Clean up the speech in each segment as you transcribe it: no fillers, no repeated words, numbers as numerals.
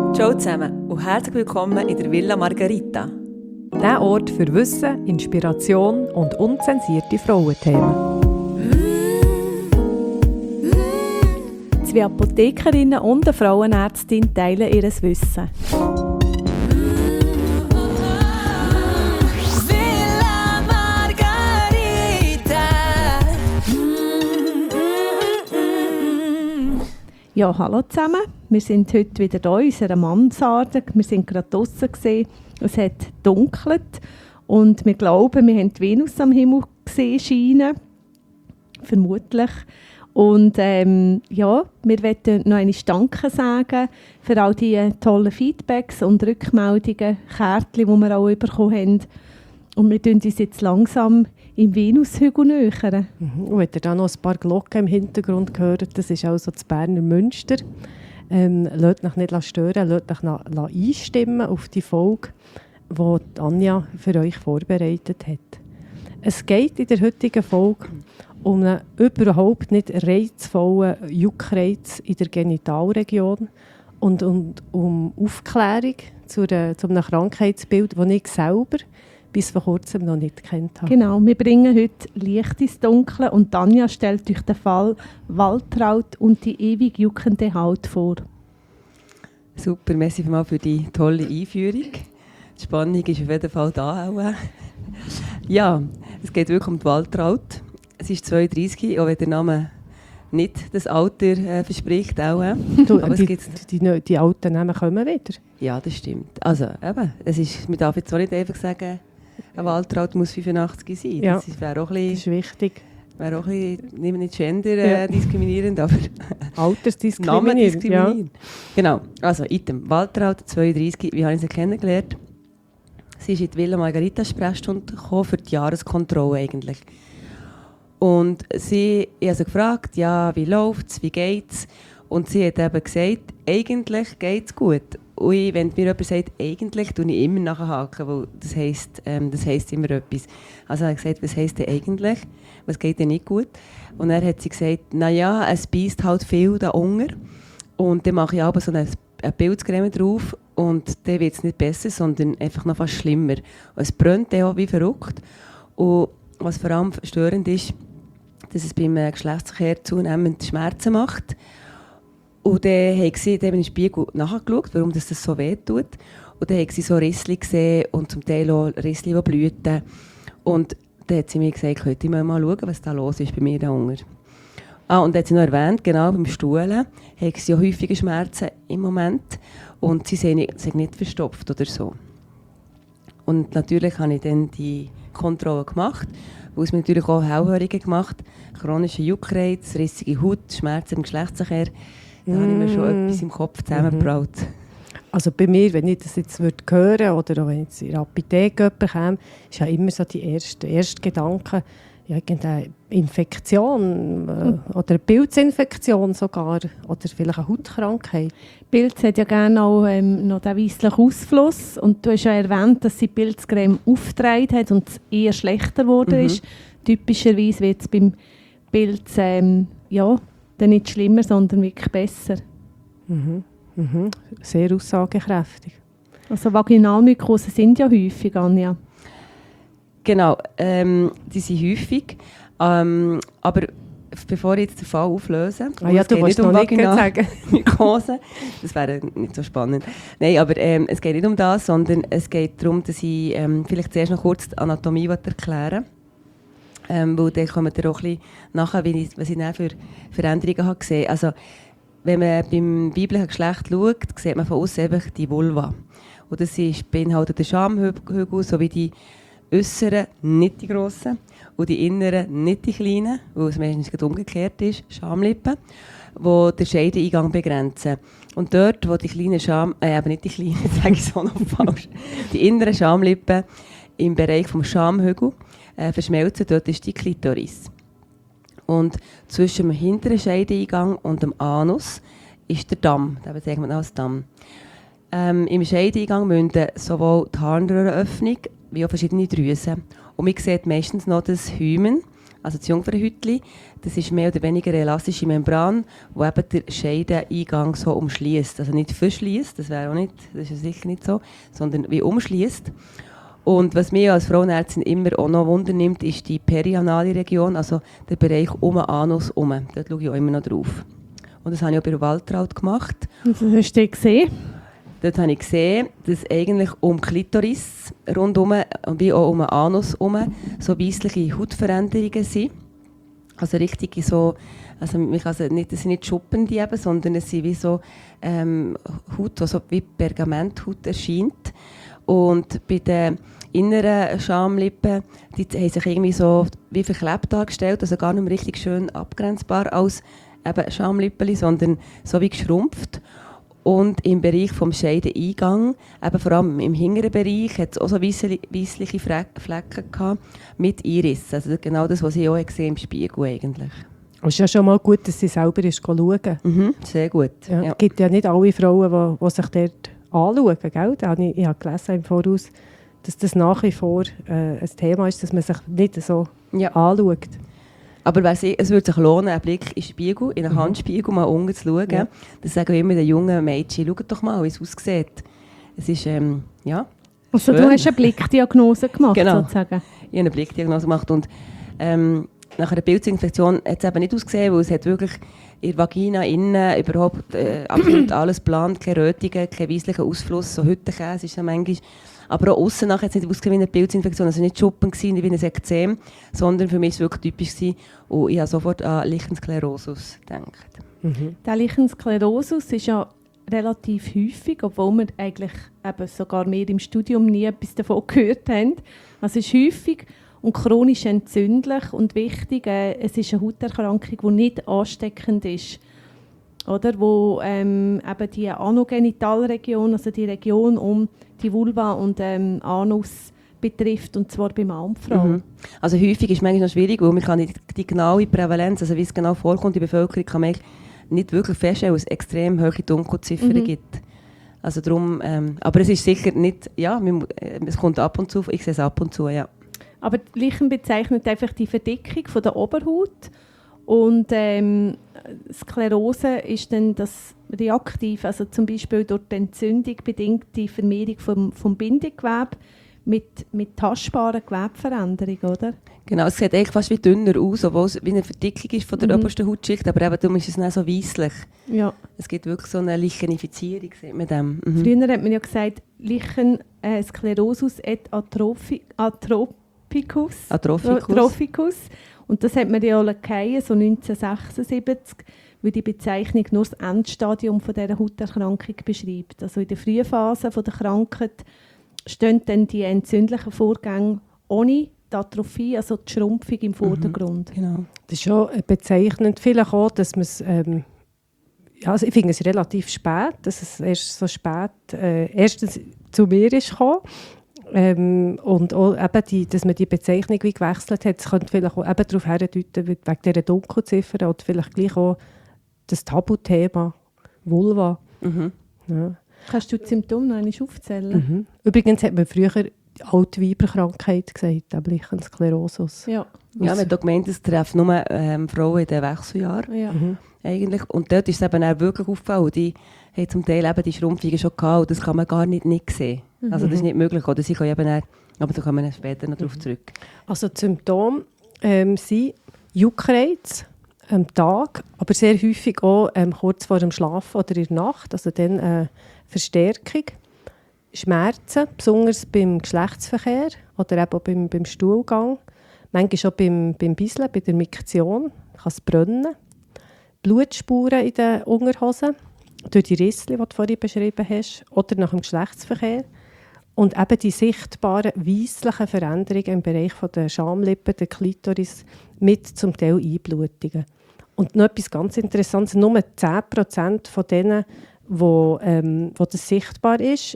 Ciao zusammen und herzlich willkommen in der Villa Margherita. Der Ort für Wissen, Inspiration und unzensierte Frauenthemen. Zwei Apothekerinnen und eine Frauenärztin teilen ihr Wissen. Villa Margherita. Ja, hallo zusammen. Wir sind heute wieder hier in unserer Mansarde. Wir sind gerade draussen gesehen. Es hat dunkelt und wir glauben, wir haben die Venus am Himmel gesehen scheinen. Vermutlich. Und ja, wir möchten noch einmal Danke sagen für all die tollen Feedbacks und Rückmeldungen, Kärtchen, die wir auch bekommen haben. Und wir nähern uns jetzt langsam im Venushügel nähern. Und wenn ihr da noch ein paar Glocken im Hintergrund hört, das ist also das Berner Münster. Lasst euch nicht stören, lasst euch einstimmen auf die Folge, die Anja für euch vorbereitet hat. Es geht in der heutigen Folge um einen überhaupt nicht reizvollen Juckreiz in der Genitalregion und um Aufklärung zu einem Krankheitsbild, das ich selber bis vor kurzem noch nicht kennt habe. Genau, wir bringen heute Licht ins Dunkle und Tanja stellt euch den Fall Waltraud und die ewig juckende Haut vor. Super, merci vielmals für die tolle Einführung. Die Spannung ist auf jeden Fall da auch. Ja, es geht wirklich um die Waltraud. Sie ist 32, auch wenn der Name nicht das Alter verspricht. Auch. Aber die alten Namen kommen wieder. Ja, das stimmt. Also eben, man darf jetzt auch nicht einfach sagen, eine Waltraud muss 85 sein. Ja, das wäre auch ein bisschen, das ist wichtig. Wäre auch ein bisschen, nicht gender diskriminierend, aber Altersdiskriminierend. Ja. Genau, also Item. Waltraud, 32, wie habe ich sie kennengelernt? Sie ist in die Villa Margherita Sprechstunde gekommen für die Jahreskontrolle eigentlich. Und ich habe sie gefragt, ja, wie läuft es, wie geht es? Und sie hat eben gesagt, eigentlich geht es gut. Und wenn mir jemand sagt, eigentlich, tue ich immer nachhaken, weil das heisst immer etwas. Also habe ich gesagt, was heisst denn eigentlich? Was geht denn nicht gut? Und dann hat sie gesagt, naja, es beißt halt viel da unten. Und dann mache ich aber so eine Pilzcreme drauf und dann wird es nicht besser, sondern einfach noch fast schlimmer. Und es brennt dann auch wie verrückt. Und was vor allem störend ist, dass es beim Geschlechtsverkehr zunehmend Schmerzen macht. Und dann habe ich in den Spiegel nachgeschaut, warum das so weh tut. Und dann habe sie so Rissli gesehen und zum Teil auch Rissli, die blühten. Und dann hat sie mir gesagt, könnte ich mal schauen, was da los ist bei mir da unten. Und dann hat sie noch erwähnt, genau beim Stuhlen haben sie ja häufige Schmerzen im Moment. Und sie sind nicht verstopft oder so. Und natürlich habe ich dann die Kontrolle gemacht, weil es mir natürlich auch Hellhörungen gemacht. Chronische Juckreiz, rissige Haut, Schmerzen im Geschlechtsverkehr. Da habe ich mir schon etwas im Kopf zusammengebraut. Also bei mir, wenn ich das jetzt hören würde oder auch wenn ich in der Apotheke bekomme, ist ja immer so die erste Gedanke, ja, irgendeine Infektion oder eine Pilzinfektion sogar oder vielleicht eine Hautkrankheit. Pilz hat ja gerne auch noch den weisslichen Ausfluss und du hast ja erwähnt, dass sie die Pilzcreme aufgetragen hat und es eher schlechter geworden ist. Typischerweise wird es beim Pilz dann nicht schlimmer, sondern wirklich besser. Sehr aussagekräftig. Also Vaginalmykosen sind ja häufig, Anja. Genau, die sind häufig. Aber bevor ich jetzt den Fall auflöse, du wolltest noch nicht sagen. Mykose, das wäre nicht so spannend. Nein, aber es geht nicht um das, sondern es geht darum, dass ich vielleicht zuerst noch kurz die Anatomie erklären will. Weil dann kommt ihr auch ein bisschen nachher, was ich dann für Veränderungen habe gesehen. Also, wenn man beim biblischen Geschlecht schaut, sieht man von außen einfach die Vulva. Und das beinhaltet den Schamhügel sowie die äußeren, nicht die grossen, und die inneren, nicht die kleinen, weil es meistens umgekehrt ist, Schamlippen, die den Scheideneingang begrenzen. Und dort, wo die kleinen aber nicht die kleinen, jetzt sage ich es auch noch falsch, die inneren Schamlippen im Bereich des Schamhügels verschmelzen, dort ist die Klitoris. Und zwischen dem hinteren Scheideneingang und dem Anus ist der Damm, den bezeichnet man als Damm. Im Scheideneingang münden sowohl die Harnröhrenöffnung wie auch verschiedene Drüsen. Und man sieht meistens noch das Hymen, also das Jungfernhäutchen. Das ist mehr oder weniger eine elastische Membran, die eben den Scheideneingang so umschließt. Also nicht verschließt, das wäre auch nicht, das ist ja sicher nicht so, sondern wie umschließt. Und was mich als Frauenärztin immer auch noch wundernimmt, ist die perianale Region, also der Bereich um den Anus herum. Dort schaue ich auch immer noch drauf. Und das habe ich auch bei der Waltraud gemacht. Und das hast du gesehen? Dort habe ich gesehen, dass eigentlich um Klitoris rundherum, wie auch um den Anus herum, so weissliche Hautveränderungen sind. Also richtig so, also man kann nicht, das sind nicht Schuppen, die eben, sondern es sind wie so Haut, die so wie Pergamenthaut erscheint. Und bei den inneren Schamlippen, die haben sich irgendwie so wie verklebt dargestellt, also gar nicht mehr richtig schön abgrenzbar als eben Schamlippen, sondern so wie geschrumpft. Und im Bereich des Scheideneingangs, eben vor allem im hinteren Bereich, hat es auch so weissliche Flecken gehabt mit Irissen. Also genau das, was ich auch gesehen im Spiegel eigentlich. Es ist ja schon mal gut, dass sie selber ist schauen. Sehr gut. Ja, Ja. es gibt ja nicht alle Frauen, die sich dort anschauen. Gell? Ich habe gelesen im Voraus, dass das nach wie vor ein Thema ist, dass man sich nicht so anschaut. Aber es würde sich lohnen, einen Blick in den Spiegel, in einen Handspiegel mal unten zu schauen. Ja. Das sagen wir immer den jungen Mädchen, schaut doch mal, wie es aussieht. Es ist, ja, also schön. du hast eine Blickdiagnose gemacht, Genau. sozusagen. Ich habe eine Blickdiagnose gemacht und nach einer Pilzinfektion hat es eben nicht ausgesehen, weil es hat wirklich in der Vagina innen überhaupt absolut alles blank, keine Rötungen, kein weisslicher Ausfluss, so Hüttenkäse ist ja manchmal. Aber auch aussen nachher hat es nicht ausgesehen wie eine Pilzinfektion, also nicht Schuppen gewesen, wie ein Ekzem, sondern für mich war es wirklich typisch gewesen und ich habe sofort an Lichensklerosus gedacht. Der Lichensklerosus ist ja relativ häufig, obwohl wir eigentlich eben sogar mehr im Studium nie etwas davon gehört haben. Also es ist häufig und chronisch entzündlich und wichtig, es ist eine Hauterkrankung, die nicht ansteckend ist. Oder? Wo eben die Anogenitalregion, also die Region um die Vulva und Anus betrifft, und zwar bei Mann und Frau. Also häufig ist es manchmal noch schwierig, weil man kann nicht die genaue Prävalenz, also wie es genau vorkommt in der Bevölkerung, kann man nicht wirklich feststellen, weil es extrem hohe Dunkelziffern gibt. Also darum, aber es ist sicher nicht, ja, es kommt ab und zu, ich sehe es ab und zu, ja. Aber Lichen bezeichnet einfach die Verdickung von der Oberhaut und Sklerose ist dann das reaktiv, also zum Beispiel durch die Entzündung bedingte Vermehrung vom Bindegewebe mit tastbaren Gewebeveränderungen, oder? Genau, es sieht eigentlich fast wie dünner aus, obwohl es wie eine Verdickung ist von der obersten Hautschicht, aber eben darum ist es nicht so weisslich. Ja. Es gibt wirklich so eine Lichenifizierung mit dem. Früher hat man ja gesagt, Lichen Sklerosus et Atrophicus. Und das hat man ja lackiert, so 1976, weil die Bezeichnung nur das Endstadium von dieser Hauterkrankung beschreibt. Also in der frühen Phase der Krankheit stehen dann die entzündlichen Vorgänge ohne die Atrophie, also die Schrumpfung im Vordergrund. Genau. Das ist schon bezeichnend. Vielleicht auch, dass man es, also ich finde es relativ spät, dass es erst so spät erstens zu mir ist gekommen. Und auch eben dass man die Bezeichnung wie gewechselt hat. Es könnte vielleicht auch eben darauf hindeuten, wegen dieser Dunkelziffer oder vielleicht gleich auch das Tabuthema Vulva. Ja. Kannst du die Symptome noch einmal aufzählen? Übrigens hat man früher Altweiberkrankheit gesagt, Lichensklerosus. Ja, man hat auch gemeint, es treffen nur Frauen in den Wechseljahren. Ja. Eigentlich. Und dort ist es eben auch wirklich aufgefallen. Die haben zum Teil eben die Schrumpfungen schon gehabt und das kann man gar nicht sehen. Also das ist nicht möglich. Oder sie können eben dann, aber da kommen wir später noch darauf zurück. Also die Symptome sind Juckreiz am Tag, aber sehr häufig auch kurz vor dem Schlafen oder in der Nacht. Also dann Verstärkung, Schmerzen, besonders beim Geschlechtsverkehr oder eben auch beim Stuhlgang. Manchmal auch beim Bisseln, bei der Miktion, kann es brennen. Blutspuren in den Unterhosen, durch die Rissli, die du vorhin beschrieben hast, oder nach dem Geschlechtsverkehr. Und eben die sichtbaren weisslichen Veränderungen im Bereich der Schamlippen, der Klitoris, mit zum Teil Einblutungen. Und noch etwas ganz Interessantes, nur 10% von denen, wo das sichtbar ist,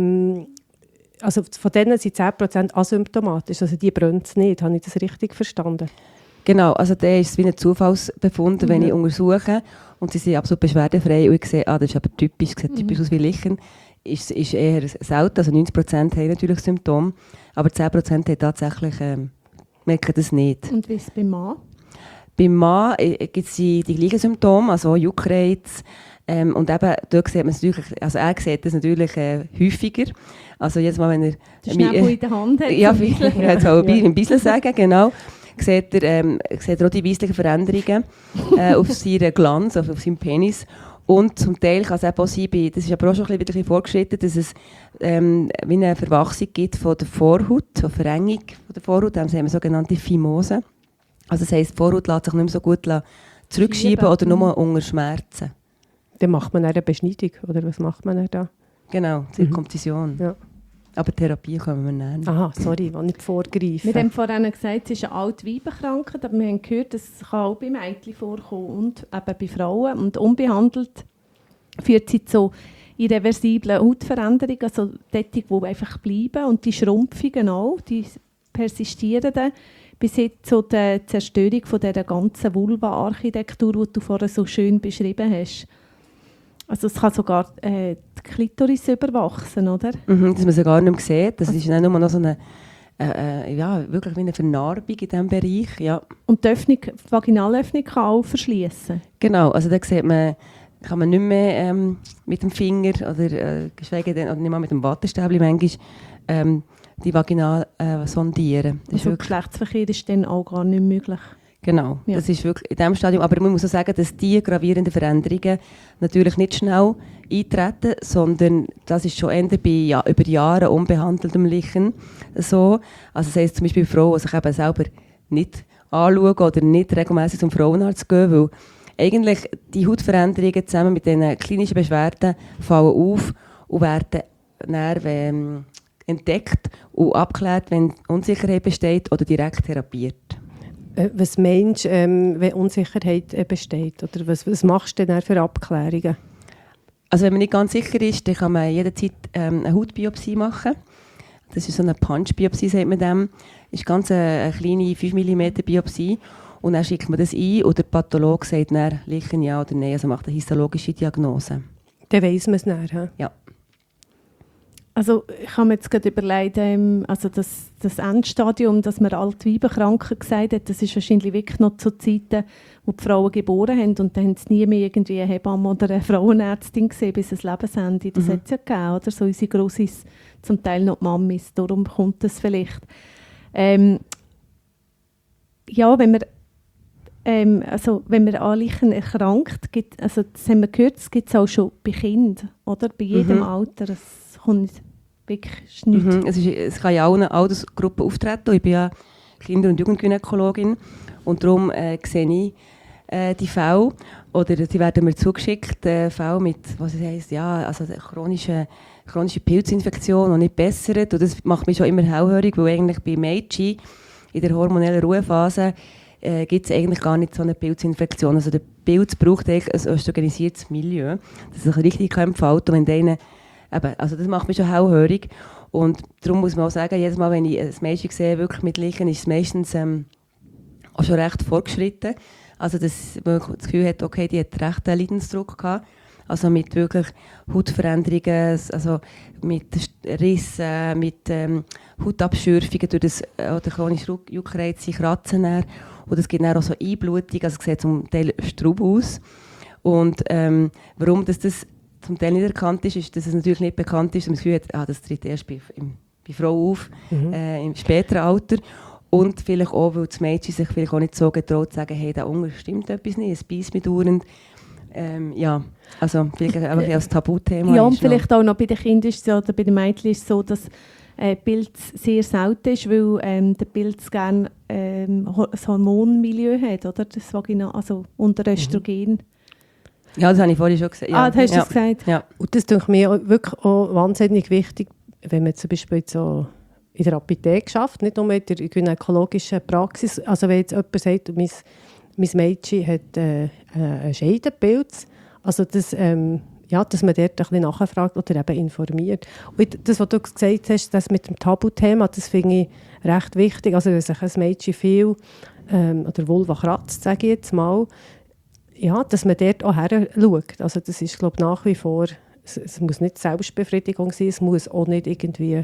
also von denen sind 10% asymptomatisch, also die brennt es nicht. Habe ich das richtig verstanden? Genau, also der ist wie ein Zufallsbefund, wenn ich untersuche und sie sind absolut beschwerdefrei und ich sehe, das ist aber typisch, sieht typisch aus wie Lichen, ist eher selten, also 90% haben natürlich Symptome, aber 10% haben tatsächlich merken das nicht. Und wie ist es beim Mann? Beim Mann gibt es die gleichen Symptome, also Juckreiz. Und eben, dort sieht man es natürlich, also er sieht das natürlich häufiger. Also jedes Mal, wenn er... Der Schnäppel in der Hand hat. Ja, ich wollte auch ein bisschen sagen, genau. Sieht er auch die weisslichen Veränderungen auf seinen Glanz, auf seinem Penis. Und zum Teil kann es auch sein, das ist aber auch schon ein bisschen fortgeschritten, dass es wie eine Verwachsung gibt von der Vorhaut, eine Verengung von der Vorhaut, das haben wir sogenannte Phimose. Also das heisst, die Vorhaut lässt sich nicht mehr so gut zurückschieben oder nur unter Schmerzen. Dann macht man eine Beschneidung, oder was macht man da? Genau, Zirkumzision. Ja. Aber Therapie können wir nennen. Aha, sorry, ich will nicht vorgreifen. Wir haben vorhin gesagt, es ist eine Alt-Weiberkrankheit, aber wir haben gehört, dass es auch bei Mädchen vorkommen und eben bei Frauen. Und unbehandelt führt sie zu irreversiblen Hautveränderungen, also dort, die einfach bleiben. Und die Schrumpfungen auch, die persistieren dann bis hin zu der Zerstörung von dieser ganzen Vulva-Architektur, die du vorhin so schön beschrieben hast. Also es kann sogar die Klitoris überwachsen, oder? Dass man sie gar nicht mehr sieht. Das ist nicht nur noch so eine, wirklich wie eine Vernarbung in diesem Bereich. Ja. Und die Vaginalöffnung kann auch verschließen. Genau, also da sieht man, kann man nicht mehr mit dem Finger oder geschweige denn, oder nicht mal mit dem Wattestäbchen manchmal die Vagina sondieren. Das also Geschlechtsverkehr ist dann auch gar nicht möglich. Genau, ja. Das ist wirklich in diesem Stadium. Aber man muss auch sagen, dass diese gravierenden Veränderungen natürlich nicht schnell eintreten, sondern das ist schon eher bei über Jahre unbehandeltem Lichen so. Also das heisst zum Beispiel Frauen, die sich eben selber nicht anschauen oder nicht regelmäßig zum Frauenarzt gehen, weil eigentlich die Hautveränderungen zusammen mit diesen klinischen Beschwerden fallen auf und werden dann entdeckt und abgeklärt, wenn Unsicherheit besteht oder direkt therapiert. Was meinst du, wenn Unsicherheit besteht? Oder was machst du denn für Abklärungen? Also wenn man nicht ganz sicher ist, dann kann man jederzeit eine Hautbiopsie machen. Das ist so eine Punch-Biopsie, sagt man dem. Das ist ganz eine kleine 5 mm Biopsie. Und dann schickt man das ein und der Pathologe sagt dann, Lichen ja oder nein, also macht eine histologische Diagnose. Dann weiss man es dann, he? Ja. Also ich habe mir jetzt gerade überlegt, also das Endstadium, das man Alt-Weiberkranken gesagt hat, das ist wahrscheinlich wirklich noch zu Zeiten, wo die Frauen geboren haben und dann haben sie nie mehr irgendwie eine Hebamme oder eine Frauenärztin gesehen bis ans Lebensende. Das hat es ja gegeben, oder? So unsere Grossis, zum Teil noch die Mammis, darum kommt das vielleicht. Ja, wenn man an Lichen erkrankt, also das haben wir gehört, das gibt es auch schon bei Kindern, oder? Bei jedem Alter, das kommt wirklich nichts. Es kann ja auch in Altersgruppen auftreten. Ich bin ja Kinder- und Jugendgynäkologin und darum sehe ich die Fälle, oder die werden mir zugeschickt, Fälle mit, was es heisst, ja, also chronische Pilzinfektion, die nicht bessert. Und das macht mich schon immer hellhörig, weil eigentlich bei Mädchen in der hormonellen Ruhephase gibt es eigentlich gar nicht so eine Pilzinfektion. Also der Pilz braucht eigentlich ein östrogenisiertes Milieu, das sich richtig entfalten kann. Wenn also das macht mich schon hellhörig. Und darum muss man auch sagen, jedes Mal, wenn ich ein Mädchen sehe, wirklich mit Lichen, ist es meistens auch schon recht fortgeschritten. Also dass man das Gefühl hat, okay, die hat recht einen Leidensdruck gehabt. Also mit wirklich Hautveränderungen, also mit Rissen, mit Hautabschürfungen durch das oder chronische Juckreiz, Kratzen. Und es gibt dann auch so Einblutung, also es sieht zum Teil Straub aus. Und warum das zum Teil nicht erkannt ist, dass es natürlich nicht bekannt ist, und man das Gefühl hat, das tritt erst bei Frauen auf, im späteren Alter. Und vielleicht auch, weil das Mädchen sich vielleicht auch nicht so getraut zu sagen, hey, da unten stimmt etwas nicht, es beißt mich dauernd. Ja, also vielleicht einfach als Tabuthema. Ja, und vielleicht auch noch bei den Kindern ist es so, oder bei den Mädchen ist es so, dass Pilz sehr selten ist, weil der Pilz gerne ein Hormonmilieu hat, oder? Das Vagina, also unter Östrogen. Ja, das habe ich vorhin schon gesagt. Ja. Das hast du gesagt? Ja. Und das denke ich mir wirklich auch wahnsinnig wichtig, wenn man zum Beispiel so in der Apotheke schafft, nicht nur in der gynäkologischen Praxis. Also wenn jetzt jemand sagt, mein Mädchen hat einen Scheidenpilz, also das, dass man dort ein bisschen nachfragt oder eben informiert. Und das, was du gesagt hast, das mit dem Tabuthema, das finde ich recht wichtig. Also wenn sich ein Mädchen viel oder Vulva kratzt, sage ich jetzt mal, ja, dass man dort auch her schaut. Also das ist, glaube ich, nach wie vor, es muss nicht Selbstbefriedigung sein, es muss auch nicht irgendwie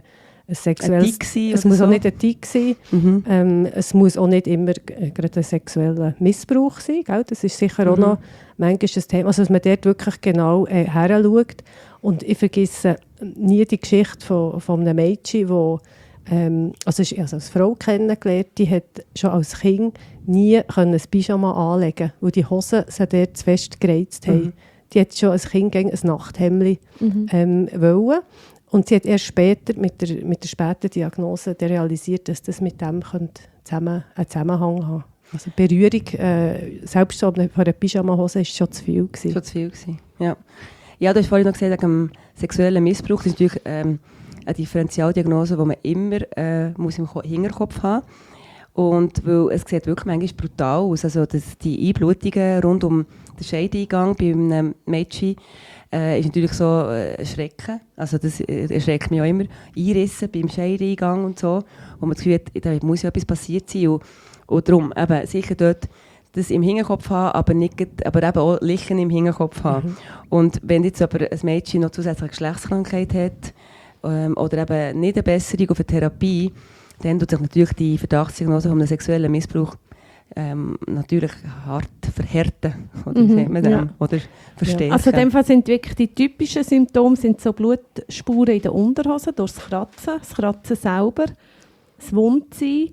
sexuelles... Tick es muss so. auch nicht ein Tick sein. Es muss auch nicht immer gerade ein sexueller Missbrauch sein. Gell? Das ist sicher auch noch manchmal ein Thema, also dass man dort wirklich genau heranschaut. Und ich vergesse nie die Geschichte von einem Mädchen, wo also als Frau kennengelernt, die hat schon als Kind nie ein Pyjama anlegen, weil die Hosen sie dort zu fest gereizt haben. Die hat schon als Kind ein Nachthemdli wollen. Und sie hat erst später mit der späten Diagnose realisiert, dass das mit dem einen Zusammenhang haben. Also Berührung, selbst so von einer Pyjama-Hose, war schon zu viel gewesen. Schon zu viel gewesen, ja. Ja, du hast vorhin noch gesagt, wegen dem sexuellen Missbrauch. Das ist natürlich eine Differentialdiagnose, die man immer muss im Hinterkopf haben muss. Und weil es sieht wirklich manchmal brutal aus. Also die Einblutungen rund um den Scheideingang bei einem Mädchen ist natürlich so Schrecken. Also das erschreckt mich auch immer. Einrissen beim Scheideingang und so. Wo man das Gefühl hat, da muss ja etwas passiert sein. Und darum eben sicher dort das im Hinterkopf haben, aber eben auch Lichen im Hinterkopf haben. Und wenn jetzt aber ein Mädchen noch zusätzliche Geschlechtskrankheit hat oder eben nicht eine Besserung auf eine Therapie, dann tut sich natürlich die Verdachtsdiagnose von einem sexuellen Missbrauch natürlich hart verhärten. Oder sagt man dann? Oder verstärken. Also in dem Fall sind wirklich die typischen Symptome sind so Blutspuren in der Unterhose, durchs Kratzen, das Kratzen selber, das Wundsein.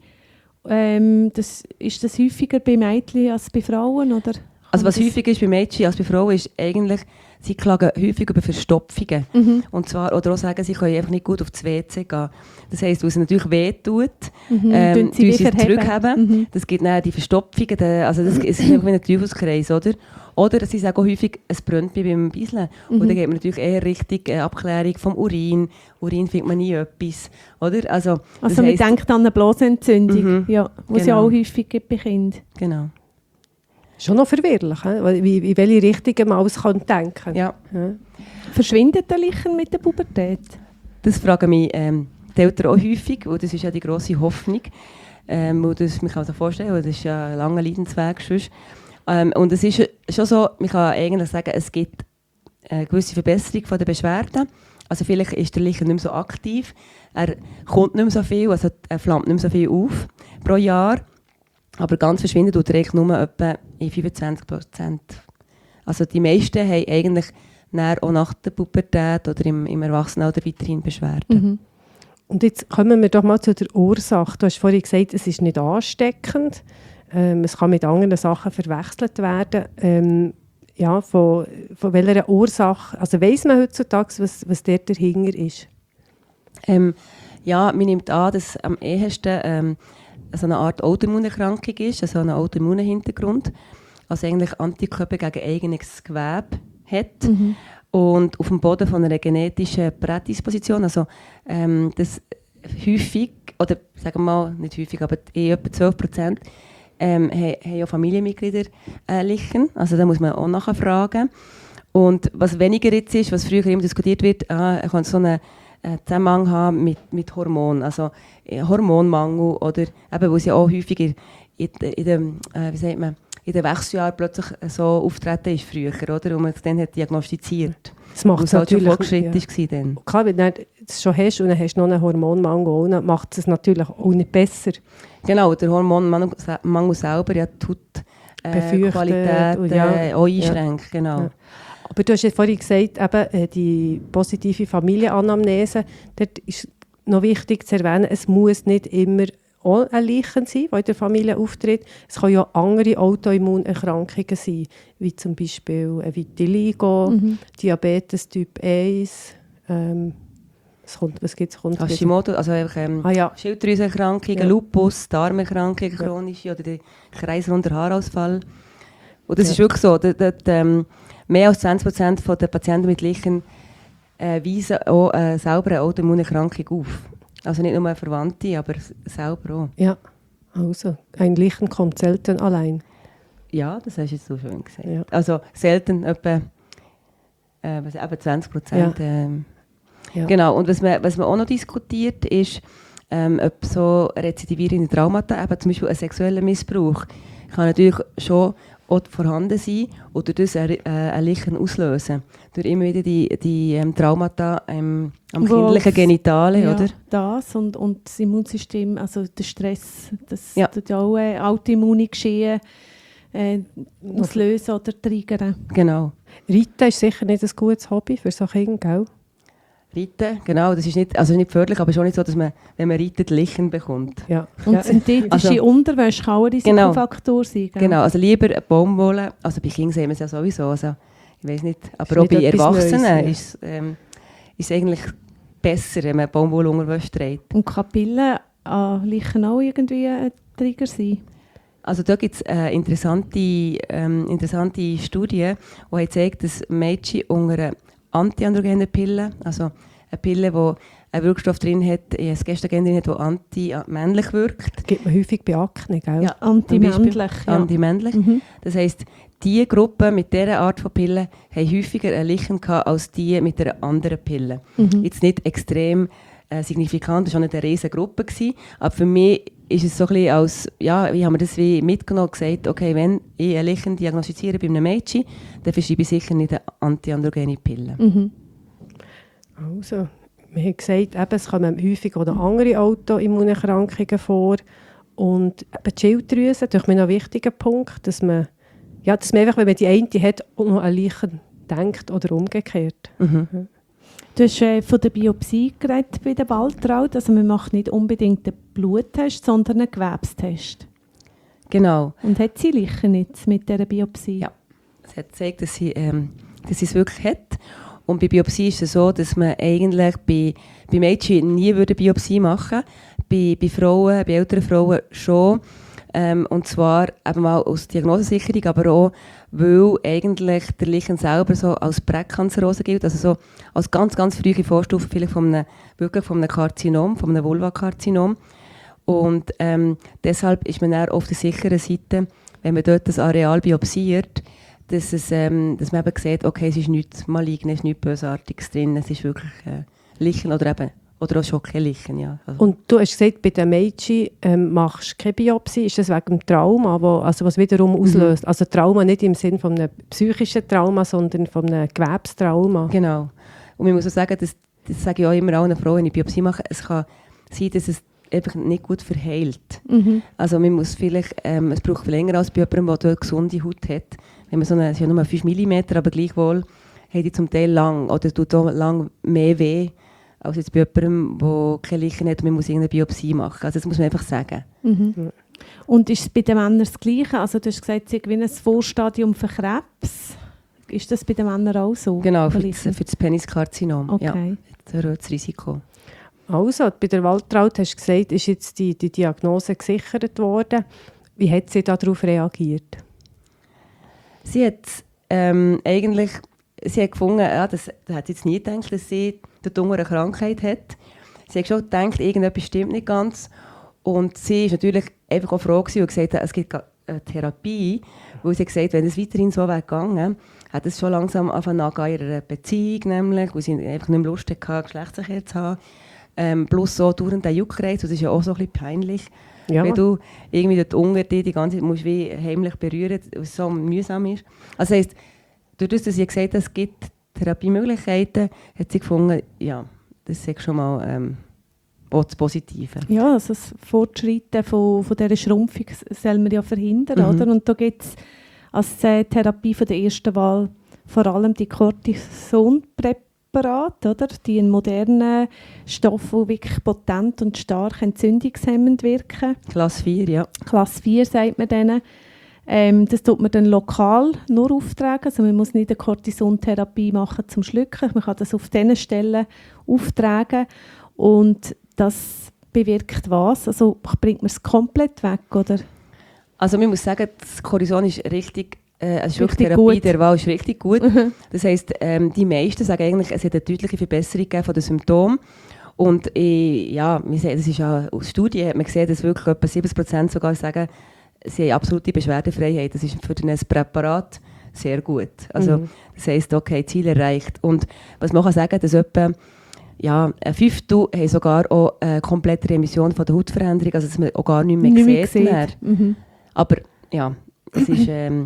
Ist das häufiger bei Mädchen als bei Frauen? Oder also was häufiger ist bei Mädchen als bei Frauen ist eigentlich, sie klagen häufig über Verstopfungen. Und zwar, oder auch sagen, sie können einfach nicht gut auf das WC gehen. Das heisst, weil es natürlich weh tut, tun sie es zurückheben. Das gibt dann die Verstopfungen, also das ist einfach wie ein Teufelskreis, oder? Oder sie sagen auch häufig, es brennt beim Bisseln. Und dann geht man natürlich eher richtig Abklärung vom Urin. Urin findet man nie etwas, oder? Also man denkt an eine Blasenentzündung, ja, die es ja auch häufig gibt bei Kindern. Genau. Schon noch verwirrlich, in welche Richtung man alles denken kann. Ja. Verschwindet der Lichen mit der Pubertät? Das fragen mich die Eltern auch häufig, weil das ist ja die grosse Hoffnung. Man kann sich vorstellen, das ist ja ein langer Leidensweg. Und es ist schon so, man kann eigentlich sagen, es gibt eine gewisse Verbesserung von der Beschwerden. Also vielleicht ist der Lichen nicht mehr so aktiv, er kommt nicht mehr so viel, also er flammt nicht mehr so viel auf pro Jahr. Aber ganz verschwinden tut er eigentlich nur etwa in 25%. Also die meisten haben eigentlich auch nach der Pubertät oder im Erwachsenenalter weiterhin Beschwerden. Und jetzt kommen wir doch mal zu der Ursache. Du hast vorhin gesagt, es ist nicht ansteckend. Es kann mit anderen Sachen verwechselt werden. Von welcher Ursache? Also weiss man heutzutage, was dort dahinter ist? Man nimmt an, dass am ehesten so eine Art Autoimmunerkrankung ist, also einen autoimmunen Hintergrund, also eigentlich Antikörper gegen eigenes Gewebe hat und auf dem Boden von einer genetischen Prädisposition, also das häufig, oder sagen wir mal, nicht häufig, aber etwa 12% haben ja Familienmitglieder Lichen, also da muss man auch nachfragen. Und was weniger jetzt ist, was früher immer diskutiert wird, er kann so einen Zusammenhang haben mit Hormonen, also Hormonmangel oder eben, weil es ja auch häufig in den Wechseljahren plötzlich so auftreten ist früher, oder? Und man es dann hat diagnostiziert. Das macht es natürlich schon fortschrittlich war dann. Okay, wenn du es schon hast und dann hast du noch einen Hormonmangel, dann macht es natürlich auch nicht besser. Genau, der Hormonmangel selber ja die Hautqualität auch einschränkt, genau. Ja. Aber du hast ja vorhin gesagt, eben, die positive Familienanamnese, dort ist noch wichtig zu erwähnen, es muss nicht immer auch ein Lichen sein, der in der Familie auftritt. Es können ja andere Autoimmunerkrankungen sein, wie zum Beispiel ein Vitiligo, Diabetes Typ 1, was gibt es? Hashimoto, also Schilddrüsenerkrankungen, Lupus, Darmerkrankungen, chronische oder der kreisrunder Haarausfall. Und das ist wirklich so, mehr als 20% der Patienten mit Lichen weisen auch selber eine Autoimmunerkrankung auf. Also nicht nur eine Verwandte, aber selber auch. Ja, also ein Lichen kommt selten allein. Ja, das hast du jetzt so schön gesagt. Ja. Also selten etwa 20%. Ja. Genau, und was man auch noch diskutiert, ist, ob so rezidivierende Traumata, eben zum Beispiel ein sexueller Missbrauch, kann natürlich schon auch vorhanden sein oder das ein Lichen auslösen. Durch immer wieder die Traumata am kindlichen Genitalen, ja, oder? Das und das Immunsystem, also der Stress, das Ja. tut ja auch autoimmune Geschehen auslösen oder triggern. Genau. Reiten ist sicher nicht ein gutes Hobby für so Kinder, gell? Reiten, genau, das ist nicht, also nicht förderlich, aber schon nicht so, dass man, wenn man reitet, Lichen bekommt. Ja. Und synthetische Also- Unterwäsche kann auch ein Risikofaktor sein. Gell? Genau, also lieber Baumwolle, also bei Kindern sehen wir es ja sowieso, also ich weiß nicht, aber Ist auch nicht bei etwas Erwachsenen Neues, ist es eigentlich besser, wenn man Baumwollunterwäsche trägt. Und Kapillen Lichen auch irgendwie ein Trigger sein? Also da gibt es interessante Studien, die haben gezeigt, dass Mädchen unter einer antiandrogenen Pille, also eine Pille, die einen Wirkstoff drin hat, ein Gestagen drin hat, der anti-männlich wirkt. Gibt man häufig bei Akne, gell? Ja, Antimännlich. Ja. Antimännlich. Mhm. Das heisst, diese Gruppe mit dieser Art von Pille haben häufiger ein Lichen gehabt als die mit einer anderen Pille. Mhm. Jetzt nicht extrem signifikant, das war auch nicht eine riesige Gruppe gewesen, aber für mich ist es so ein bisschen als, ja, ich habe mir das wie mitgenommen und gesagt, okay, wenn ich ein Lichen diagnostiziere bei einem Mädchen, dann verschreibe ich sicher nicht eine antiandrogene Pille. Mhm. Also, wir haben gesagt, eben, es kommen häufig auch noch andere Autoimmunerkrankungen vor. Und eben die Schilddrüse, das ist mir noch ein wichtiger Punkt, dass man einfach, wenn man die eine hat, auch noch an Lichen denkt oder umgekehrt. Mhm. Du hast von der Biopsie geredet bei der Waltraud. Also man macht nicht unbedingt einen Bluttest, sondern einen Gewebstest. Genau. Und hat sie Lichen jetzt mit dieser Biopsie? Ja. Es hat gezeigt, dass sie es wirklich hat. Und bei Biopsie ist es so, dass man eigentlich bei Mädchen nie eine Biopsie machen würde. Bei Frauen, bei älteren Frauen schon. Und zwar eben mal aus Diagnosesicherung, aber auch, weil eigentlich der Lichen selber so als Präkanzerose gilt, also so als ganz, ganz frühe Vorstufe vielleicht von einem Karzinom, von einem Vulvakarzinom. Und deshalb ist man dann auf der sicheren Seite, wenn man dort das Areal biopsiert, dass man eben sieht, okay, es ist nichts Malignes, nichts Bösartiges drin, es ist wirklich Lichen oder auch schon kein Lichen. Ja. Also. Und du hast gesagt, bei den Mädchen machst du keine Biopsie. Ist das wegen dem Trauma, was wiederum auslöst? Also Trauma nicht im Sinne von einem psychischen Trauma, sondern von einem Gewebstrauma. Genau. Und man muss auch sagen, das sage ich auch immer allen Frauen, wenn ich Biopsie mache, es kann sein, dass es einfach nicht gut verheilt. Mhm. Also man muss vielleicht, es braucht viel länger als bei jemandem, der eine gesunde Haut hat. Wenn man es ist ja nur 5 mm, aber gleichwohl hat die zum Teil lang oder tut auch lang mehr weh, als jetzt bei jemandem, der keine Lichen hat und man muss irgendeine Biopsie machen. Also das muss man einfach sagen. Mhm. Und ist es bei den Männern das Gleiche? Also du hast gesagt, es ist wie ein Vorstadium für Krebs. Ist das bei den Männern auch so? Genau, für das Peniskarzinom. Okay. Ja, das erhöht das Risiko. Also, bei der Waltraud hast du gesagt, ist jetzt die Diagnose gesichert worden. Wie hat sie darauf reagiert? Sie hat sie hat gefunden, ja, das hat sie jetzt nie gedacht, dass sie dort eine Krankheit hat. Sie hat schon gedacht, irgendetwas stimmt nicht ganz. Und sie ist natürlich einfach auch froh gewesen und gesagt, es gibt eine Therapie, weil sie gesagt hat, wenn es weiterhin so wäre gegangen, hat es schon langsam angefangen in ihrer Beziehung, nämlich, weil sie einfach nicht mehr Lust hatte, Geschlechtsverkehr zu haben. Plus so dauernd der Juckreiz, das ist ja auch so ein bisschen peinlich. Ja. Wenn du irgendwie dort unter dich die ganze Zeit musst wie heimlich berühren, was so mühsam ist. Also das heisst, durch das, dass sie gesagt hat, es gibt Therapiemöglichkeiten, hat sie gefunden, ja, das ist schon mal auch das Positive. Ja, also das Fortschreiten von dieser Schrumpfung soll man ja verhindern, oder? Und da gibt es als Therapie von der ersten Wahl vor allem die Cortisonpräparate, oder? Die einen modernen Stoff, die wirklich potent und stark entzündungshemmend wirken. Klasse 4, ja. Klasse 4 sagt man denen. Das tut man dann lokal nur auftragen. Also man muss nicht eine Cortisontherapie machen zum Schlucken. Man kann das auf diesen Stellen auftragen. Und das bewirkt was? Also bringt man es komplett weg, oder? Also man muss sagen, das Cortison ist richtig, Richtig Therapie gut. der Wahl ist richtig gut. Das heisst, die meisten sagen eigentlich, es hat eine deutliche Verbesserung gegeben von den Symptomen. Und ja, wir sehen, das ist ja aus Studien, hat man gesehen, dass wirklich etwa 70% sogar sagen, sie haben absolute Beschwerdefreiheit. Das ist für ein Präparat sehr gut. Also das heisst, okay, Ziel erreicht. Und was man kann sagen, dass etwa ein Fünftel haben sogar auch eine komplette Remission von der Hautveränderung, also dass man auch gar nicht mehr sieht. Mhm. Aber ja, es ist,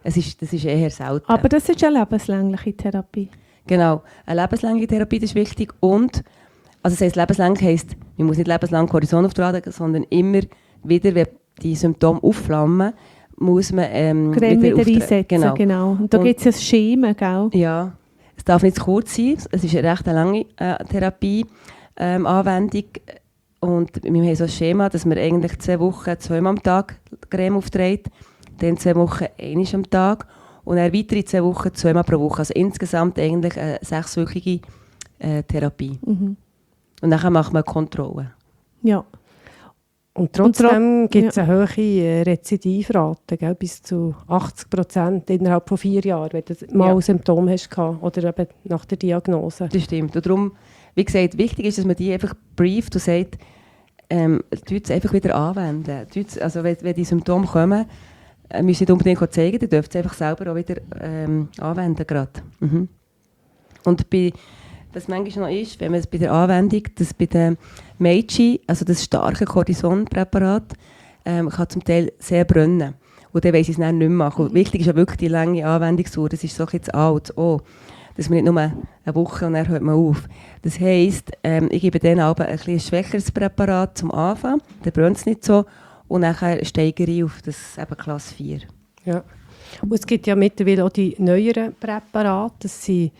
das ist eher selten. Aber das ist eine lebenslängliche Therapie. Genau, eine lebenslange Therapie, das ist wichtig. Und, also das heisst, lebenslang heisst, man muss nicht lebenslang Cortison auftragen, sondern immer wieder, wenn die Symptome aufflammen, muss man wieder einsetzen. Genau. Und da gibt es ja das Schema, gell? Ja, es darf nicht zu kurz sein. Es ist eine recht lange Therapie-Anwendung. Und wir haben so ein Schema, dass man eigentlich 2 Wochen 2-mal am Tag Creme aufträgt, dann 2 Wochen 1 am Tag und dann weitere 2 Wochen 2-mal pro Woche. Also insgesamt eigentlich eine 6-wöchige Therapie. Und dann macht man Kontrolle. Ja. Und trotzdem gibt es eine hohe Rezidivrate, gell, bis zu 80% innerhalb von 4 Jahren, wenn du mal Symptome hast oder eben nach der Diagnose. Das stimmt. Und darum, wie gesagt, wichtig ist, dass man die einfach brieft und sagt, es einfach wieder anwenden. Also wenn die Symptome kommen, müssen Sie nicht unbedingt zeigen, dann dürft ihr es einfach selber auch wieder anwenden. Grad. Und was manchmal noch ist, wenn man es bei der Anwendung, dass bei den Mädchen, also das starke Cortisonpräparat, kann zum Teil sehr brennen. Und dann wollen sie es dann nicht mehr machen. Und wichtig ist ja wirklich die lange Anwendungsdauer. Das ist so jetzt alt. Dass man nicht nur eine Woche und dann hört man auf. Das heisst, ich gebe denen aber ein bisschen schwächeres Präparat zum Anfang, dann brennt es nicht so, und dann steigere ich auf das eben Klasse 4. Ja. Und es gibt ja mittlerweile auch die neueren Präparate, das sind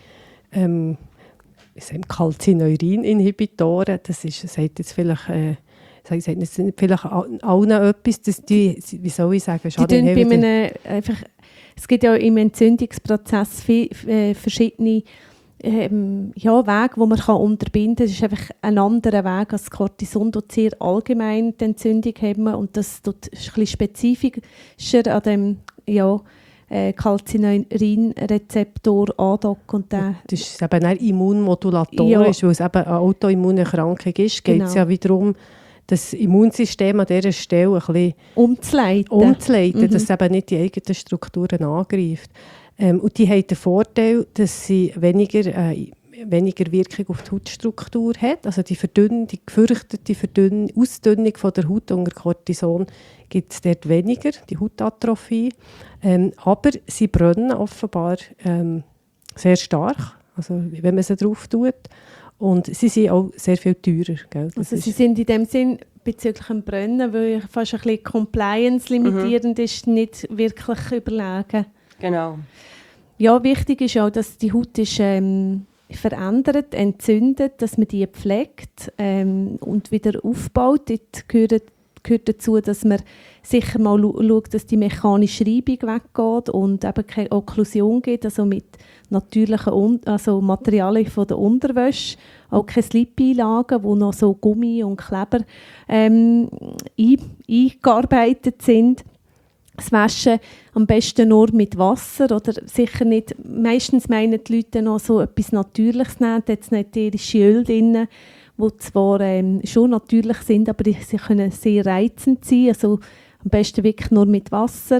Calcineurin-Inhibitoren, das sagt jetzt vielleicht... sagt jetzt vielleicht allen etwas, dass die, wie soll ich sagen, es gibt ja im Entzündungsprozess verschiedene Wege, die man unterbinden kann. Es ist einfach ein anderer Weg als Cortison, dort sehr allgemein die Entzündung haben und das dort ist ein bisschen spezifischer an dem Calcineurin-Rezeptor andockt. Das ist eben ein immunmodulatorisch, weil es eben eine Autoimmunerkrankung ist, geht es ja wiederum, das Immunsystem an dieser Stelle ein bisschen umzuleiten, dass es eben nicht die eigenen Strukturen angreift. Und die haben den Vorteil, dass sie weniger Wirkung auf die Hautstruktur hat. Also die gefürchtete Ausdünnung von der Haut unter Cortison gibt es dort weniger, die Hautatrophie. Aber sie brennen offenbar sehr stark, also wenn man sie drauf tut. Und sie sind auch sehr viel teurer. Gell? Also sie sind in dem Sinn bezüglich dem Brennen, weil fast ein bisschen compliance-limitierend ist, nicht wirklich überlegen. Genau. Ja, wichtig ist auch, dass die Haut ist, verändert, entzündet, dass man die pflegt und wieder aufbaut. Dort gehört dazu, dass man sicher mal schaut, dass die mechanische Reibung weggeht und eben keine Okklusion gibt, also mit natürlichen Materialien von der Unterwäsche, auch keine Slip-Einlagen, wo noch so Gummi und Kleber eingearbeitet sind. Das Waschen am besten nur mit Wasser oder sicher nicht, meistens meinen die Leute noch so etwas Natürliches nehmen, da hat es nicht ätherische Öl drin, die zwar schon natürlich sind, aber sie können sehr reizend sein, also am besten wirklich nur mit Wasser.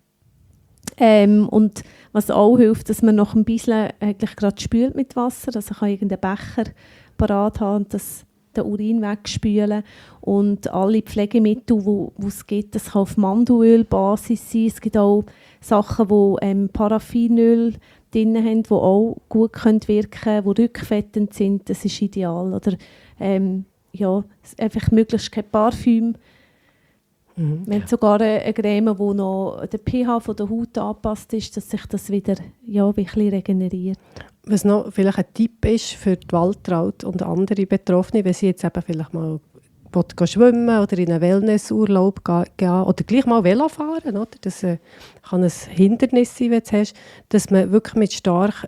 Und was auch hilft, dass man nach ein bisschen eigentlich gerade spült mit Wasser, also kann irgendeinen Becher parat haben und den Urin wegspülen. Und alle Pflegemittel, die es gibt, das kann auf Mandelölbasis sein. Es gibt auch Sachen, die Paraffinöl drin haben, die auch gut wirken können, die rückfettend sind. Das ist ideal. Oder einfach möglichst kein Parfüm. Wir haben sogar eine Creme, wo noch der pH von der Haut angepasst ist, dass sich das wieder wirklich regeneriert. Was noch vielleicht ein Tipp ist für die Waltraud und andere Betroffene, wenn sie jetzt eben vielleicht mal schwimmen oder in einen Wellnessurlaub gehen oder gleich mal Velo fahren, oder? Das kann ein Hindernis sein, wenn du es hast, dass man wirklich mit stark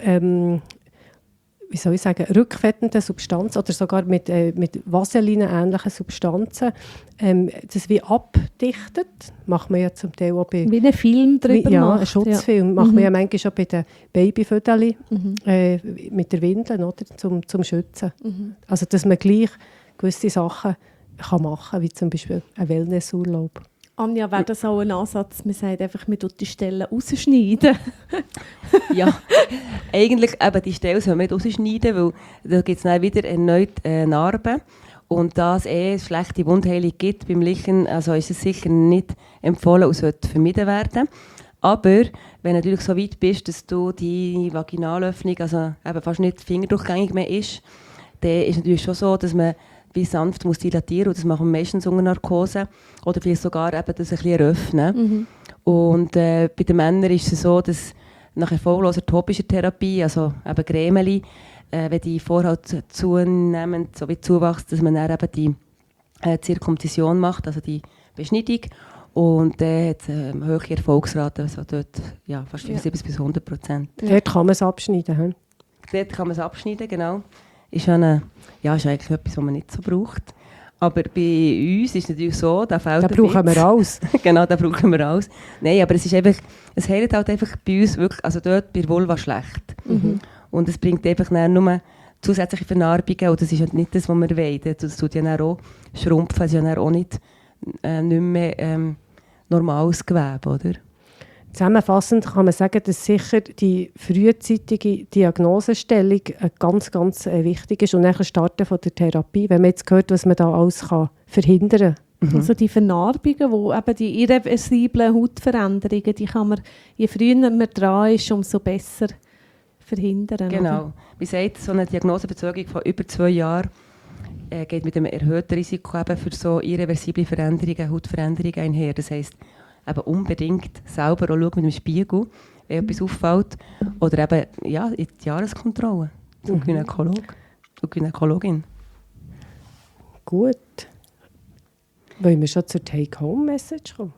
rückfettenden Substanzen oder sogar mit Vaseline-ähnlichen Substanzen das wie abdichtet. Macht man ja zum Teil auch bei... Wie einen Film drüber macht. Ja, einen Schutzfilm. Ja. Macht man ja manchmal schon bei den Babyfödeli mit der Windel, oder? Zum Schützen. Also, dass man gleich gewisse Sachen kann machen, wie zum Beispiel ein Wellnessurlaub. Anja, wäre das auch ein Ansatz? Man sagt einfach, man tut die Stellen rausschneiden. Ja, eigentlich eben die Stellen soll man nicht rausschneiden, weil da gibt es dann wieder erneut Narben. Und da es schlechte Wundheilung gibt beim Lichen, also ist es sicher nicht empfohlen und sollte vermieden werden. Aber wenn du natürlich so weit bist, dass du die Vaginalöffnung, also eben fast nicht fingerdurchgängig mehr ist, dann ist es natürlich schon so, dass man wie sanft muss dilatieren, und das machen wir meistens unter Narkose, oder vielleicht sogar eben das ein bisschen eröffnen. Und bei den Männern ist es so, dass nach erfolgloser topischer Therapie, also eben Grämeli, wenn die Vorhaut zunehmend so wie zuwächst, dass man dann eben die Zirkumzision macht, also die Beschneidung. Und der hat eine hohe Erfolgsrate, also dort ja, fast 75-100%. Dort kann man es abschneiden. He? Dort kann man es abschneiden, genau. Ist eigentlich etwas, was man nicht so braucht. Aber bei uns ist es natürlich so, da fehlt den brauchen wir alles. Genau, den brauchen wir alles. Nein, aber es heilt halt einfach bei uns wirklich, also dort bei der Vulva schlecht. Und es bringt einfach nur zusätzliche Vernarbungen, und das ist halt nicht das, was wir wollen. Das tut ja dann auch schrumpfen, es ist ja dann auch nicht mehr normales Gewebe, oder? Zusammenfassend kann man sagen, dass sicher die frühzeitige Diagnosestellung ganz, ganz wichtig ist und dann starten von der Therapie, wenn man jetzt hört, was man da alles verhindern kann. Also die Vernarbungen, eben die irreversiblen Hautveränderungen, die kann man, je früher man dran ist, umso besser verhindern. Genau. Oder? Wie gesagt, so eine Diagnoseverzögerung von über 2 Jahren geht mit einem erhöhten Risiko eben für so irreversible Veränderungen, Hautveränderungen einher. Das heisst, eben unbedingt selber auch schauen mit dem Spiegel, wenn etwas auffällt. Oder eben ja, in die Jahreskontrolle zum Gynäkologen und Gynäkologin. Gut. Wollen wir schon zur Take-Home-Message kommen?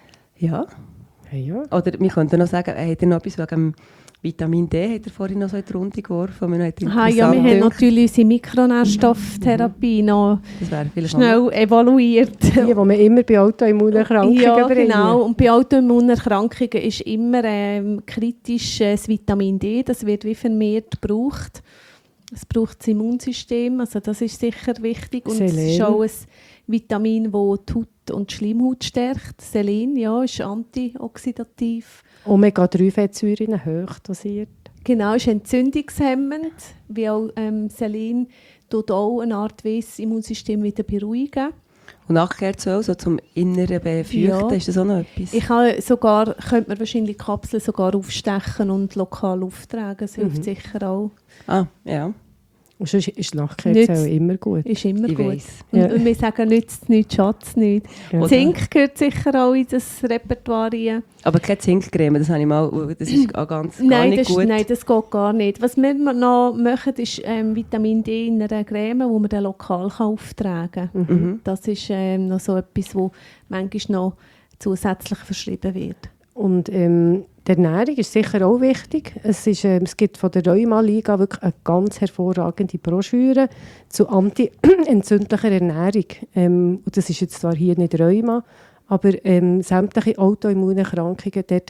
Ja. Hey, ja. Oder wir könnten noch sagen, habt ihr noch etwas wegen Vitamin D, hat er vorhin noch so in die Runde geworfen. Ja, wir haben natürlich unsere Mikronährstofftherapie noch schnell evaluiert. Die man immer bei Autoimmunerkrankungen bringen. Ja, genau. Und bei Autoimmunerkrankungen ist immer kritisch das Vitamin D. Das wird wie vermehrt gebraucht. Es braucht das Immunsystem, also das ist sicher wichtig. Und Selen. es ist auch ein Vitamin, das die Haut und die Schleimhaut stärkt. Selen, ja, ist antioxidativ. Omega-3-Fettsäuren hoch dosiert. Genau, ist entzündungshemmend, wie auch Selen tut auch eine Art das Immunsystem wieder beruhigen. Und nachher so zum inneren Befeuchten, ist das auch noch etwas? Könnte man wahrscheinlich Kapseln sogar aufstechen und lokal auftragen. Das hilft sicher auch. Ah, ja. Und sonst ist Nachtkerze immer gut. Ist immer ich gut. Weiss. Und wir sagen, nützt nichts, Schatz nicht. Ja. Zink gehört sicher auch in das Repertoire. Aber keine Zinkcreme, das habe ich mal, das ist auch gar nicht gut. Nein, das geht gar nicht. Was wir noch machen, ist Vitamin D in einer Creme, die man dann lokal auftragen kann. Das ist noch so etwas, das manchmal noch zusätzlich verschrieben wird. Und die Ernährung ist sicher auch wichtig. Es gibt von der Rheuma-Liga wirklich eine ganz hervorragende Broschüre zu anti-entzündlicher Ernährung. Und das ist jetzt zwar hier nicht Rheuma, aber sämtliche Autoimmunerkrankungen, dort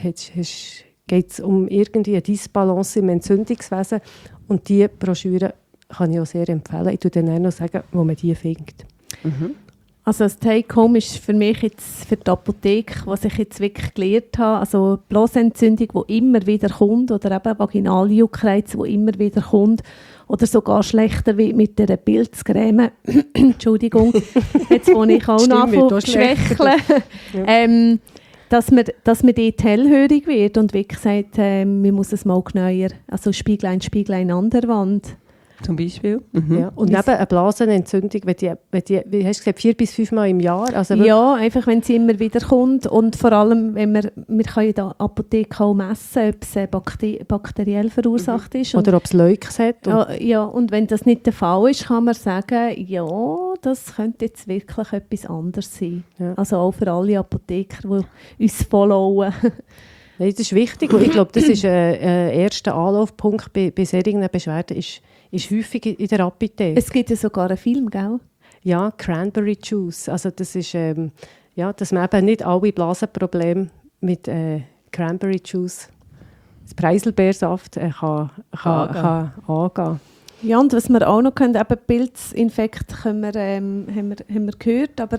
geht es um irgendwie eine Disbalance im Entzündungswesen. Und diese Broschüre kann ich auch sehr empfehlen. Ich würde dann noch sagen, wo man die findet. Also das Take-Home ist für mich jetzt für die Apotheke, was ich jetzt wirklich gelernt habe, also Blasenentzündung, die immer wieder kommt, oder eben Vaginaljuckreiz, die immer wieder kommt, oder sogar schlechter wie mit der Pilzcreme, Entschuldigung, jetzt wo ich auch noch schwächeln, dass man dort hellhörig wird und wie gesagt, man muss es mal genauer, also Spieglein an der Wand. Zum Beispiel. Ja. Und neben einer Blasenentzündung, wie hast du gesagt, 4 bis 5 Mal im Jahr? Also ja, einfach wenn sie immer wieder kommt und vor allem, wenn wir können in der Apotheke auch messen, ob es bakteriell verursacht ist. Oder ob es Leukes hat. Ja, und wenn das nicht der Fall ist, kann man sagen, ja, das könnte jetzt wirklich etwas anderes sein. Ja. Also auch für alle Apotheker, die uns followen. Nein, das ist wichtig. Und ich glaube, das ist ein erster Anlaufpunkt bei solchen Beschwerden, ist häufig in der Apotheke. Es gibt ja sogar einen Film, gell? Ja, Cranberry Juice. Also das ist, dass man eben nicht alle Blasenprobleme mit Cranberry Juice, das Preiselbeersaft, kann angehen. Ja, und was wir auch noch können, eben Pilzinfekt haben wir gehört, aber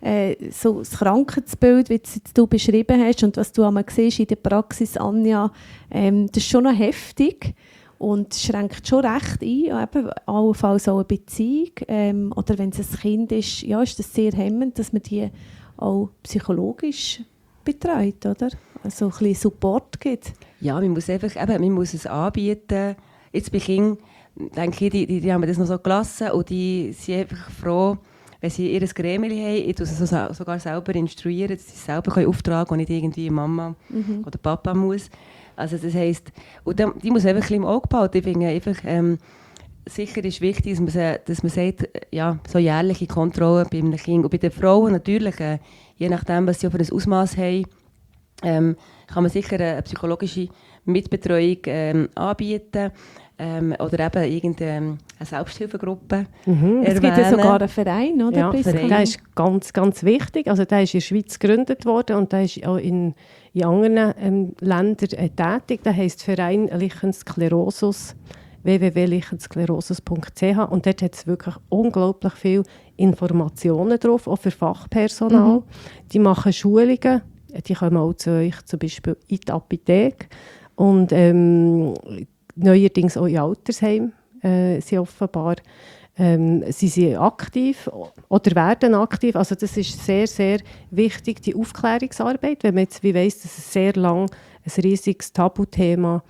so das Krankheitsbild, wie du beschrieben hast und was du einmal siehst in der Praxis, Anja, das ist schon noch heftig. Und es schränkt schon recht ein, eben allenfalls auch eine Beziehung. Oder wenn es ein Kind ist, ja, ist das sehr hemmend, dass man die auch psychologisch betreut, oder? Also ein bisschen Support gibt. Ja, man muss es anbieten. Jetzt bei Kindern, denke ich, die haben das noch so gelassen und die sind einfach froh, wenn sie ihr Gremeli haben. Ich tue sie sogar selber instruieren, dass sie es selber auftragen können und nicht irgendwie Mama oder Papa muss. Also das heisst, und die muss einfach ein bisschen im Auge behalten. Ich finde einfach, sicher ist wichtig, dass man sagt, ja, so jährliche Kontrollen bei einem Kind. Und bei den Frauen natürlich, je nachdem, was sie für ein Ausmaß haben, kann man sicher eine psychologische Mitbetreuung anbieten. Oder eben irgendeine Selbsthilfegruppe erwähnen. Es gibt ja sogar einen Verein, oder? Ja, der ist ganz, ganz wichtig. Also der ist in der Schweiz gegründet worden und der ist auch in anderen Ländern tätig. Der heisst Verein Lichensklerosus, www.lichensklerosus.ch, und dort hat es wirklich unglaublich viele Informationen drauf, auch für Fachpersonal. Die machen Schulungen, die kommen auch zu euch zum Beispiel in die Apotheke und neuerdings auch in Altersheimen sind offenbar. Sie sind aktiv oder werden aktiv. Also das ist sehr, sehr wichtig, die Aufklärungsarbeit. Wenn man jetzt weiss, dass es sehr lange ein riesiges Tabuthema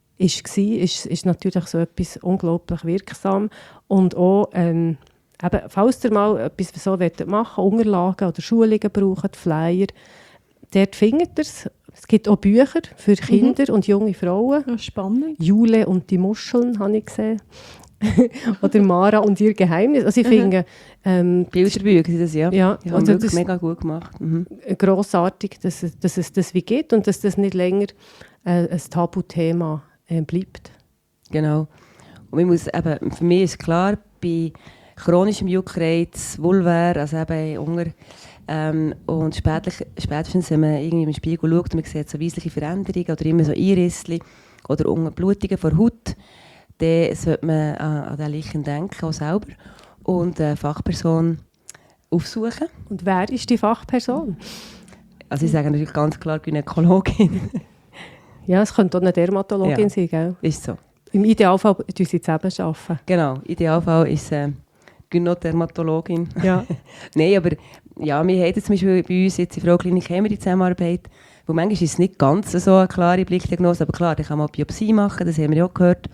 ist natürlich so etwas unglaublich wirksam. Und auch, falls ihr mal etwas so machen wollt, Unterlagen oder Schulungen braucht, Flyer, dort findet ihr es. Es gibt auch Bücher für Kinder und junge Frauen. Ja, spannend. Jule und die Muscheln habe ich gesehen. Oder Mara und ihr Geheimnis. Also ich finde... Bilderbücher sind das, ja. Ja, die haben also wirklich mega gut gemacht. Grossartig, dass es das wie gibt und dass das nicht länger ein Tabuthema bleibt. Genau. Und für mich ist klar, bei chronischem Juckreiz, Vulvar, also eben Hunger, und spätestens, wenn man irgendwie im Spiegel schaut und man sieht so weissliche Veränderungen oder immer so Einrissli oder Blutungen vor der Haut, dann sollte man an den Lichen denken, auch selber, und eine Fachperson aufsuchen. Und wer ist die Fachperson? Also ich sage natürlich ganz klar Gynäkologin. Ja, es könnte auch eine Dermatologin sein, gell? Ist so. Im Idealfall arbeiten sie zusammen. Genau, im Idealfall ist Gynodermatologin. Ja. Nein, aber ja, wir haben zum Beispiel bei uns jetzt in der Frauenklinik haben wir die Zusammenarbeit, wo manchmal ist es nicht ganz so eine klare Blickdiagnose, aber klar, da kann man auch Biopsie machen, das haben wir ja auch gehört.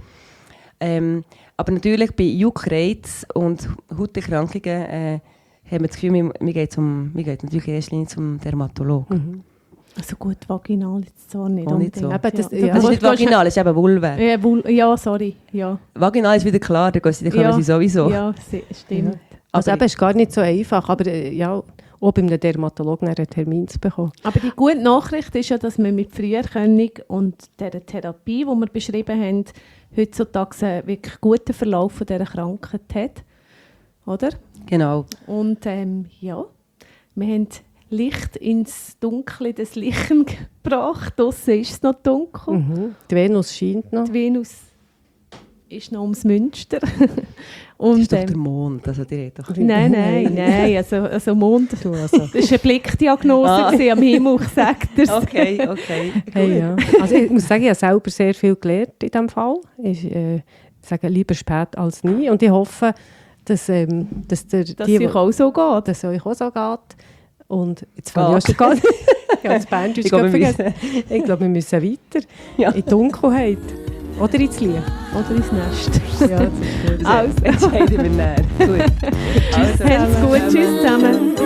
Aber natürlich bei Juckreiz und Hauterkrankungen haben wir das Gefühl, wir gehen natürlich in erster Linie zum Dermatologen. Also gut, vaginal ist zwar nicht unbedingt. So. Aber das, Das ist nicht vaginal, es ist eben Vulva. Ja, sorry. Ja. Vaginal ist wieder klar, da können sie sowieso. Ja, stimmt. Ja. Also eben, es ist gar nicht so einfach, aber ja, auch bei einem Dermatologen einen Termin zu bekommen. Aber die gute Nachricht ist ja, dass man mit Früherkennung und der Therapie, die wir beschrieben haben, heutzutage einen wirklich guten Verlauf von dieser Krankheit hat. Oder? Genau. Und wir haben Licht ins Dunkle des Lichten gebracht. Draussen ist es noch dunkel. Die Venus scheint noch. Die Venus ist noch ums Münster. Und, das ist doch der Mond. Also die doch nein. Also Mond. Das war eine Blickdiagnose am Himmel, sagt er. Okay. Hey, ja. Also ich muss sagen, ich habe selber sehr viel gelernt in diesem Fall. Ich sage lieber spät als nie. Und ich hoffe, dass es euch auch so geht. Und jetzt fange ich auch schon ganz Berndeutsch vergessen. Ich glaube, wir müssen weiter. Ja. In die Dunkelheit. Oder ins Licht. Oder ins Nest. Ja, das ist gut. Also. Entscheiden wir näher. Gut. Also. Habt's gut. Tschüss zusammen.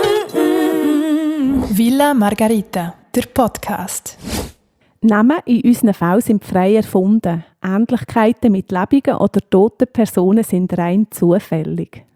Villa Margarita, der Podcast. Namen in unseren Fällen sind frei erfunden. Ähnlichkeiten mit lebenden oder toten Personen sind rein zufällig.